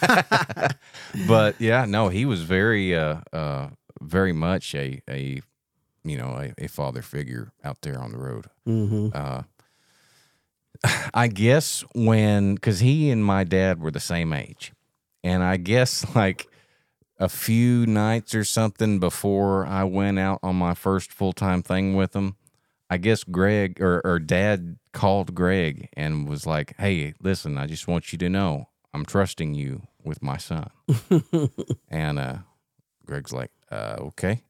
But yeah, no, he was very, uh, uh, very much a, a, you know, a, a father figure out there on the road. Mm-hmm. Uh, I guess when, because he and my dad were the same age, and I guess like a few nights or something before I went out on my first full time thing with him, I guess Greg or, or Dad called Greg and was like, "Hey, listen, I just want you to know I'm trusting you with my son." And uh, Greg's like, uh, "Okay."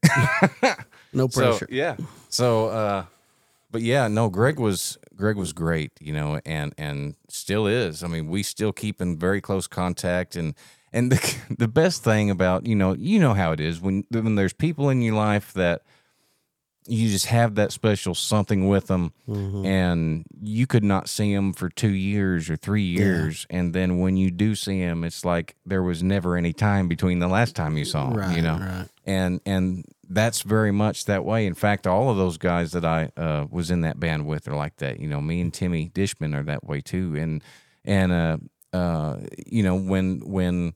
No So, pressure. yeah. So, uh, but yeah, no, Greg was Greg was great, you know, and and still is. I mean, we still keep in very close contact, and and the the best thing about you know you know how it is when when there's people in your life that you just have that special something with them, Mm-hmm. and you could not see them for two years or three years, and then when you do see them, it's like there was never any time between the last time you saw them, Right, you know, right. and and that's very much that way. In fact, all of those guys that I uh, was in that band with are like that. You know, me and Timmy Dishman are that way too, and and uh, uh, you know when when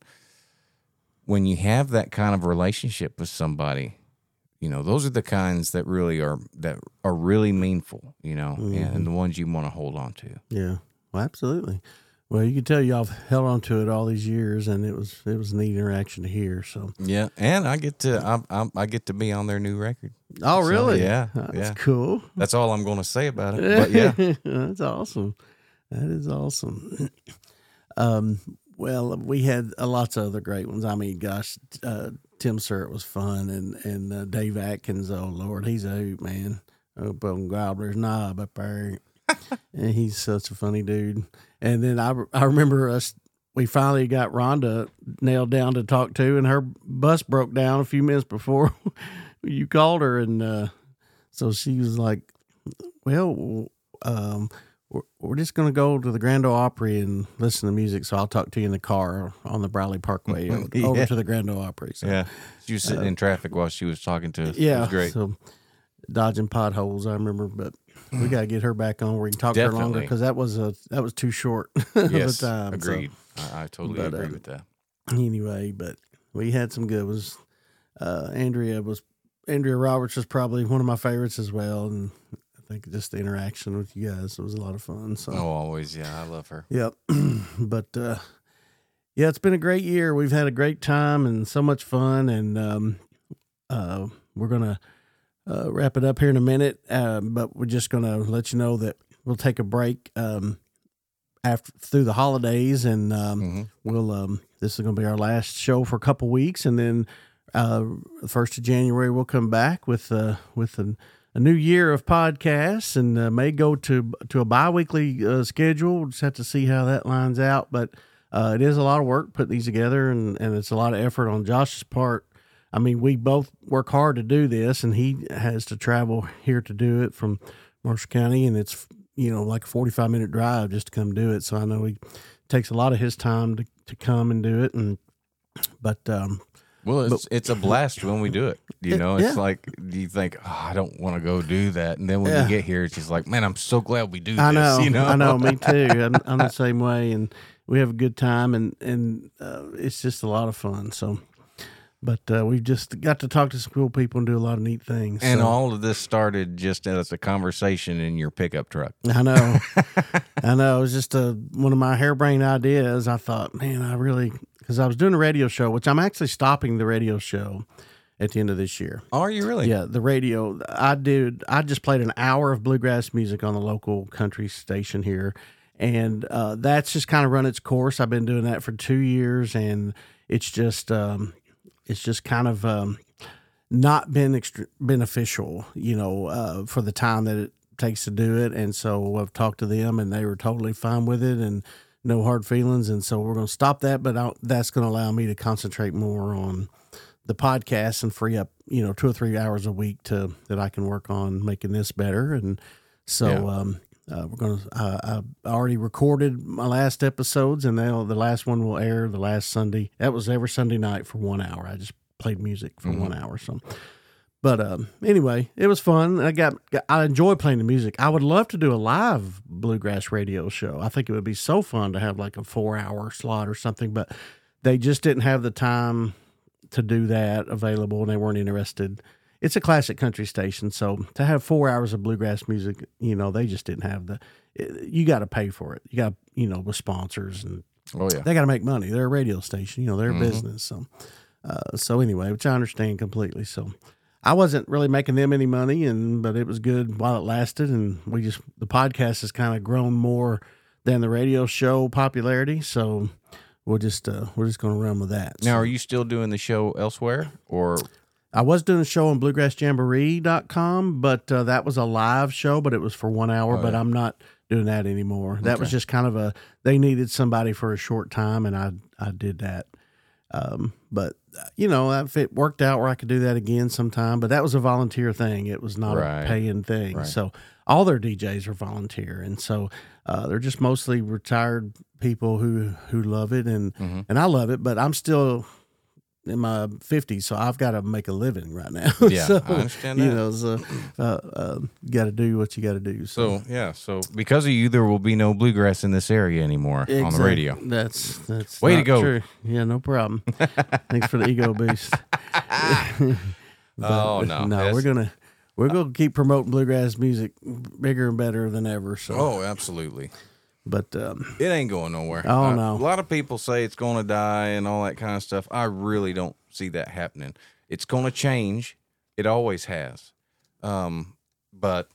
when you have that kind of relationship with somebody. You know, those are the kinds that really are that are really meaningful, you know, Mm-hmm. and the ones you want to hold on to. Yeah, well, absolutely. Well, you can tell y'all have held on to it all these years, and it was it was a neat interaction to hear. So, Yeah, and I get to I, I, I get to be on their new record. oh, So, really? yeah, that's yeah. cool. That's all I'm going to say about it. But yeah, That's awesome. That is awesome. Um, well, we had uh, lots of other great ones. I mean, gosh, uh, Tim Surratt was fun, and and uh, Dave Atkins. Oh Lord, he's a hoot, man. Up on Gobbler's Knob up there, and he's such a funny dude. And then I I remember us. We finally got Rhonda nailed down to talk to, and her bus broke down a few minutes before you called her, and uh, so she was like, "Well, um, we're, we're just going to go to the Grand Ole Opry and listen to music. So I'll talk to you in the car on the Bradley Parkway over, Yeah. over to the Grand Ole Opry." So, yeah. She was sitting in traffic while she was talking to us. It yeah, was great. So dodging potholes, I remember, but we got to get her back on where we can talk to her longer Definitely. because that was a that was too short of Yes, a time. So, agreed. I, I totally but, agree um, with that. anyway, but we had some good ones. Uh, Andrea was Andrea Roberts was probably one of my favorites as well, and I think just the interaction with you guys was a lot of fun. So. Oh, always. Yeah, I love her. Yep. But uh, yeah, it's been a great year. We've had a great time and so much fun. And um, uh, we're going to uh, wrap it up here in a minute. Uh, but we're just going to let you know that we'll take a break um, after through the holidays. And um, Mm-hmm. we'll um, this is going to be our last show for a couple weeks. And then uh, the first of January, we'll come back with uh, with an a new year of podcasts, and uh, may go to to a bi-weekly uh, schedule. We'll just have to see how that lines out. But uh, it is a lot of work putting these together, and, and it's a lot of effort on Josh's part. I mean, we both work hard to do this, and he has to travel here to do it from Marshall County, and it's, you know, like a forty-five minute drive just to come do it. So I know he takes a lot of his time to, to come and do it. And but um, Well, it's it's a blast when we do it. You It- know, it's yeah. like you think, oh, I don't want to go do that, and then when Yeah. you get here, it's just like, man, I'm so glad we do I this. know, You know, I know, me too. I'm, I'm the same way, and we have a good time, and and uh, it's just a lot of fun. So, but uh, we've just got to talk to some cool people and do a lot of neat things. And so. all of this started just as a conversation in your pickup truck. I know, I know. It was just a one of my harebrained ideas. I thought, man, I really because I was doing a radio show, which I'm actually stopping the radio show at the end of this year. Are you really? Yeah, the radio. I did. I just played an hour of bluegrass music on the local country station here, And uh, that's just kind of run its course. I've been doing that for two years, and it's just um, it's just kind of um, not been extra beneficial, you know, uh, for the time that it takes to do it. And so I've talked to them, and they were totally fine with it, and no hard feelings. And so we're going to stop that, but I'll, that's going to allow me to concentrate more on the podcast and free up, you know, two or three hours a week to that I can work on making this better. And so. Yeah. Um, Uh, we're gonna. Uh, I already recorded my last episodes, and now the last one will air the last Sunday. That was every Sunday night for one hour. I just played music for mm-hmm. one hour. So, but um, anyway, it was fun. I got. I enjoy playing the music. I would love to do a live bluegrass radio show. I think it would be so fun to have like a four hour slot or something. But they just didn't have the time to do that available, and they weren't interested. It's a classic country station, so to have four hours of bluegrass music, you know, they just didn't have the. It, you got to pay for it. You got, you know, with sponsors, and oh yeah, they got to make money. They're a radio station, you know, they're a mm-hmm. business. So, uh, so anyway, which I understand completely. So, I wasn't really making them any money, and but it was good while it lasted, and we just the podcast has kind of grown more than the radio show popularity. So, we'll just uh, we're just going to run with that. Now, so, are you still doing the show elsewhere, or? I was doing a show on bluegrass jamboree dot com, but uh, that was a live show, but it was for one hour, oh, but yeah. I'm not doing that anymore. That okay. was just kind of a, they needed somebody for a short time, and I I did that. Um, but, you know, if it worked out where I could do that again sometime, but that was a volunteer thing. It was not right. a paying thing. Right. So all their D Js are volunteer. And so uh, they're just mostly retired people who, who love it, and, mm-hmm. and I love it, but I'm still in my fifties, so I've got to make a living right now. Yeah, so, I understand that. You know, so uh, uh, got to do what you got to do. So. so yeah, so because of you, there will be no bluegrass in this area anymore exactly. on the radio. That's that's way not to go. True. Yeah, no problem. Thanks for the ego boost. but, oh no, no, that's... we're gonna we're gonna keep promoting bluegrass music bigger and better than ever. So. Oh, absolutely. But um, it ain't going nowhere. Oh uh, no! A lot of people say it's going to die and all that kind of stuff. I really don't see that happening. It's going to change. It always has, um, but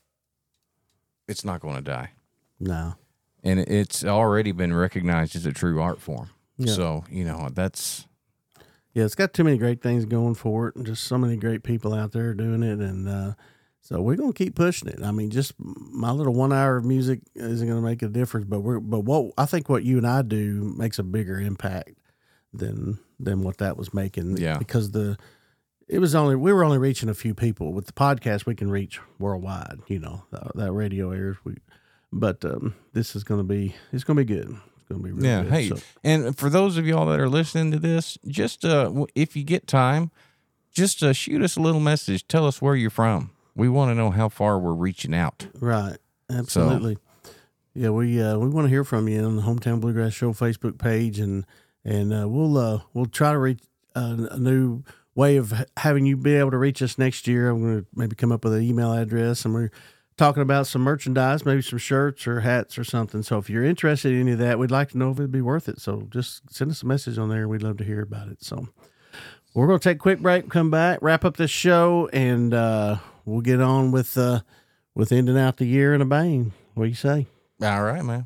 it's not going to die. No, and it's already been recognized as a true art form. Yeah. So you know that's yeah. It's got too many great things going for it, and just so many great people out there doing it, and. Uh, So we're gonna keep pushing it. I mean, just my little one hour of music isn't gonna make a difference, but we're but what I think what you and I do makes a bigger impact than than what that was making. Yeah, because the it was only we were only reaching a few people. With the podcast, we can reach worldwide. You know, that, that radio airs. We, but um, this is gonna be it's gonna be good. It's gonna be really yeah. good, Hey, so. And for those of y'all that are listening to this, just uh, if you get time, just uh, shoot us a little message. Tell us where you're from. We want to know how far we're reaching out. Right. Absolutely. So, yeah, we uh, we want to hear from you on the Hometown Bluegrass Show Facebook page, and and uh, we'll uh, we'll try to reach uh, a new way of having you be able to reach us next year. I'm going to maybe come up with an email address, and we're talking about some merchandise, maybe some shirts or hats or something. So if you're interested in any of that, we'd like to know if it'd be worth it. So just send us a message on there. We'd love to hear about it. So we're going to take a quick break, come back, wrap up this show, and uh, we'll get on with uh, with ending out the year in a bang. What do you say? All right, man.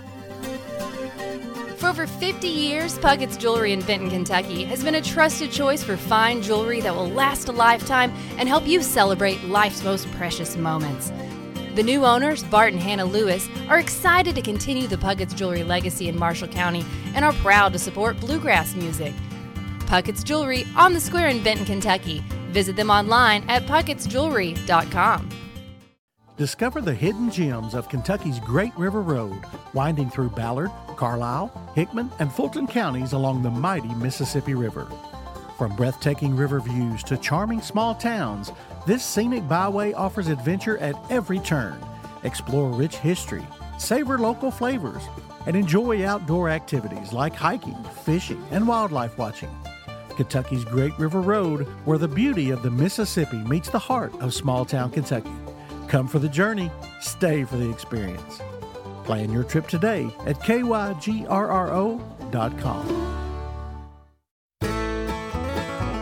For over fifty years, Puckett's Jewelry in Benton, Kentucky has been a trusted choice for fine jewelry that will last a lifetime and help you celebrate life's most precious moments. The new owners, Bart and Hannah Lewis, are excited to continue the Puckett's Jewelry legacy in Marshall County and are proud to support bluegrass music. Puckett's Jewelry on the Square in Benton, Kentucky. Visit them online at pucketts jewelry dot com. Discover the hidden gems of Kentucky's Great River Road, winding through Ballard, Carlisle, Hickman, and Fulton counties along the mighty Mississippi River. From breathtaking river views to charming small towns, this scenic byway offers adventure at every turn. Explore rich history, savor local flavors, and enjoy outdoor activities like hiking, fishing, and wildlife watching. Kentucky's Great River Road, where the beauty of the Mississippi meets the heart of small-town Kentucky. Come for the journey, stay for the experience. Plan your trip today at K Y G R R O dot com.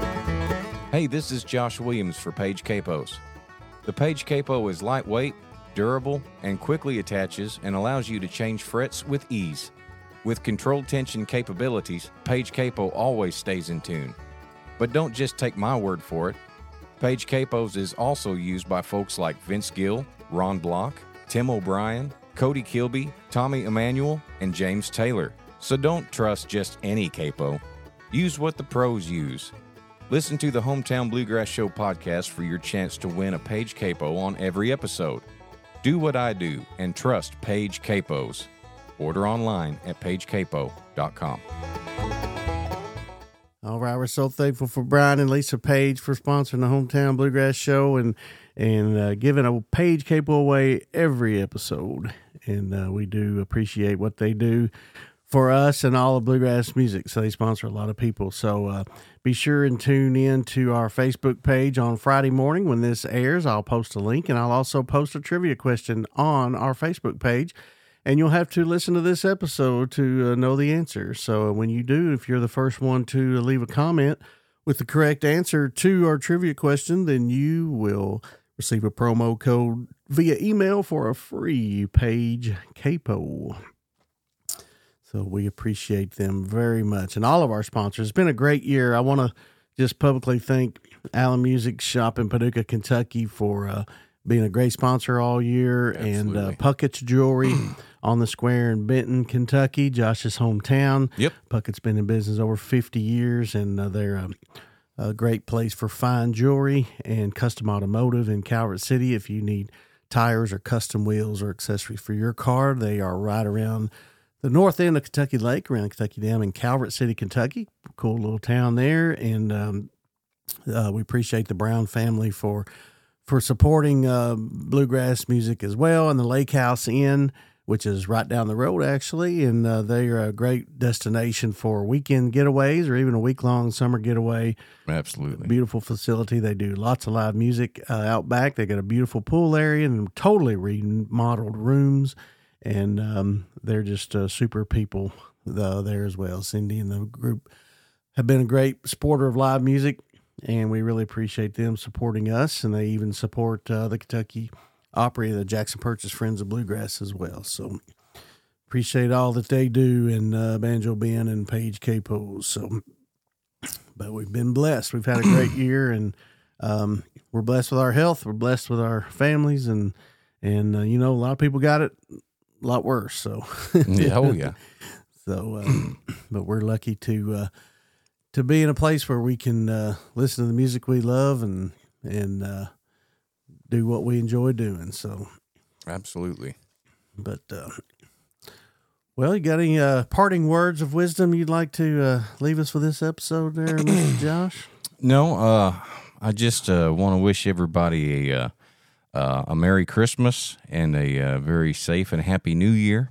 Hey, this is Josh Williams for Page Capos. The Page Capo is lightweight, durable, and quickly attaches and allows you to change frets with ease. With controlled tension capabilities, Page Capo always stays in tune. But don't just take my word for it. Page Capos is also used by folks like Vince Gill, Ron Block, Tim O'Brien, Cody Kilby, Tommy Emmanuel, and James Taylor. So don't trust just any capo. Use what the pros use. Listen to the Hometown Bluegrass Show podcast for your chance to win a Page Capo on every episode. Do what I do and trust Page Capos. Order online at page capo dot com. All right, we're so thankful for Brian and Lisa Page for sponsoring the Hometown Bluegrass Show and and uh, giving a Page Capo away every episode. And uh, we do appreciate what they do for us and all of bluegrass music. So they sponsor a lot of people. So uh, be sure and tune in to our Facebook page on Friday morning when this airs. I'll post a link, and I'll also post a trivia question on our Facebook page. And you'll have to listen to this episode to uh, know the answer. So when you do, if you're the first one to leave a comment with the correct answer to our trivia question, then you will receive a promo code via email for a free Page Capo. So we appreciate them very much. And all of our sponsors. It's been a great year. I want to just publicly thank Allen Music Shop in Paducah, Kentucky for uh, being a great sponsor all year. Absolutely. And uh, Puckett's Jewelry on the Square in Benton, Kentucky, Josh's hometown. Yep. Puckett's been in business over fifty years, and uh, they're um, a great place for fine jewelry and custom automotive in Calvert City. If you need tires or custom wheels or accessories for your car, they are right around the north end of Kentucky Lake, around Kentucky Dam in Calvert City, Kentucky. Cool little town there. And um, uh, we appreciate the Brown family for for supporting uh, bluegrass music as well. And the Lake House Inn, which is right down the road, actually. And uh, they are a great destination for weekend getaways or even a week-long summer getaway. Absolutely. Beautiful facility. They do lots of live music uh, out back. They got a beautiful pool area and totally remodeled rooms. And um, they're just uh, super people uh, there as well. Cindy and the group have been a great supporter of live music, and we really appreciate them supporting us. And they even support uh, the Kentucky Opry, the Jackson Purchase Friends of Bluegrass as well. So appreciate all that they do, and uh, Banjo Ben and Page Capos. So, but we've been blessed. We've had a great year, and um, we're blessed with our health. We're blessed with our families, and and uh, you know, a lot of people got it a lot worse. So yeah, oh yeah. So, um, but we're lucky to uh, to be in a place where we can uh, listen to the music we love and and uh, do what we enjoy doing. So, absolutely. But uh, well, you got any uh, parting words of wisdom you'd like to uh, leave us with this episode, there, Mister Josh? No, uh, I just uh, want to wish everybody a. Uh, Uh, a Merry Christmas and a uh, very safe and happy New Year.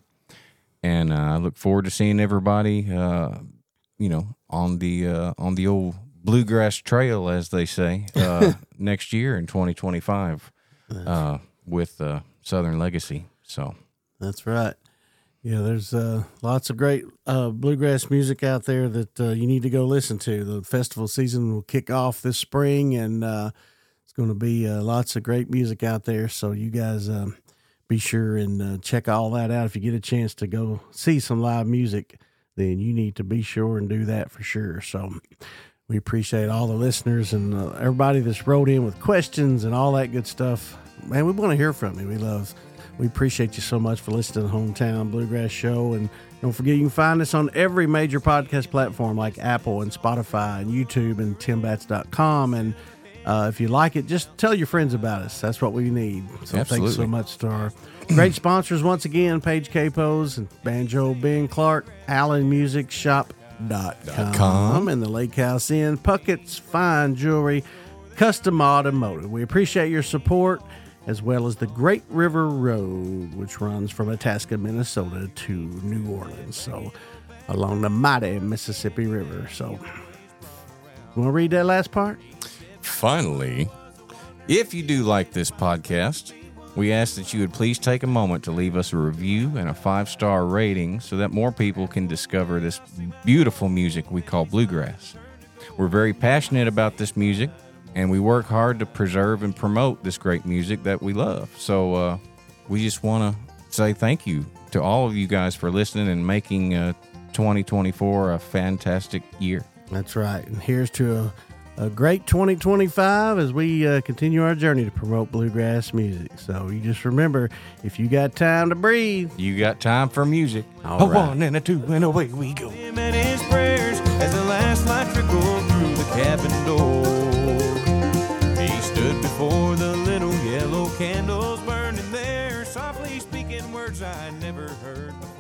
And uh, I look forward to seeing everybody, uh, you know, on the uh, on the old bluegrass trail, as they say, uh, next year in twenty twenty-five uh, with uh, Southern Legacy. So that's right. Yeah, there's uh, lots of great uh, bluegrass music out there that uh, you need to go listen to. The festival season will kick off this spring, and uh, going to be uh, lots of great music out there, so you guys um, be sure and uh, check all that out. If you get a chance to go see some live music, then you need to be sure and do that for sure. So we appreciate all the listeners and uh, everybody that's wrote in with questions and all that good stuff. Man, we want to hear from you. We love, we appreciate you so much for listening to the Hometown Bluegrass Show. And don't forget, you can find us on every major podcast platform like Apple and Spotify and YouTube and tim bats dot com. And Uh, if you like it, just tell your friends about us. That's what we need. So Absolutely. Thanks so much to our great sponsors once again, Page Capos and Banjo Ben Clark, allen music shop dot com, and the Lake House Inn, Puckett's Fine Jewelry, Custom Automotive. We appreciate your support, as well as the Great River Road, which runs from Itasca, Minnesota to New Orleans. So along the mighty Mississippi River. So you want to read that last part? Finally, if you do like this podcast, we ask that you would please take a moment to leave us a review and a five-star rating so that more people can discover this beautiful music we call bluegrass. We're very passionate about this music, and we work hard to preserve and promote this great music that we love. So uh, we just want to say thank you to all of you guys for listening and making uh, twenty twenty-four a fantastic year. That's right. And here's to a, a great twenty twenty-five as we uh, continue our journey to promote bluegrass music. So you just remember, if you got time to breathe, you got time for music. All a right. one and a two and away we go. Him and his prayers as the last light trickled through the cabin door. He stood before the little yellow candles burning there, softly speaking words I never heard before.